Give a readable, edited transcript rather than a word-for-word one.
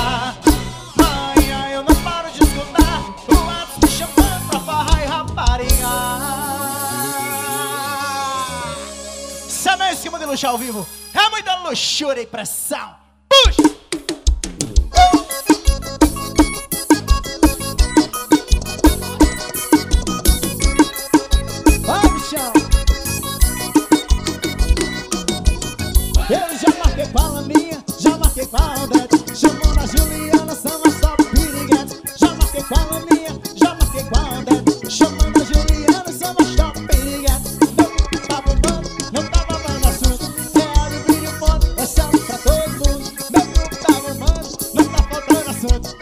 Ai, eu não paro de escutar o WhatsApp me chamando pra farra e rapariga. Sabe o esquema de luxo ao vivo? É muita luxúria e pressão. Puxa! Vai, bichão! Eu já marquei com a Laminha, já marquei com a Odete, chamando a Juliana, são as top piriguetes. Já marquei com a Laminha, já marquei com a Odete, chamando a Juliana, são as top piriguetes. Meu grupo tá bombando, não tá babando assunto, real e vídeo foto, é salve pra todo mundo. Meu grupo tá bombando, não tá faltando assunto.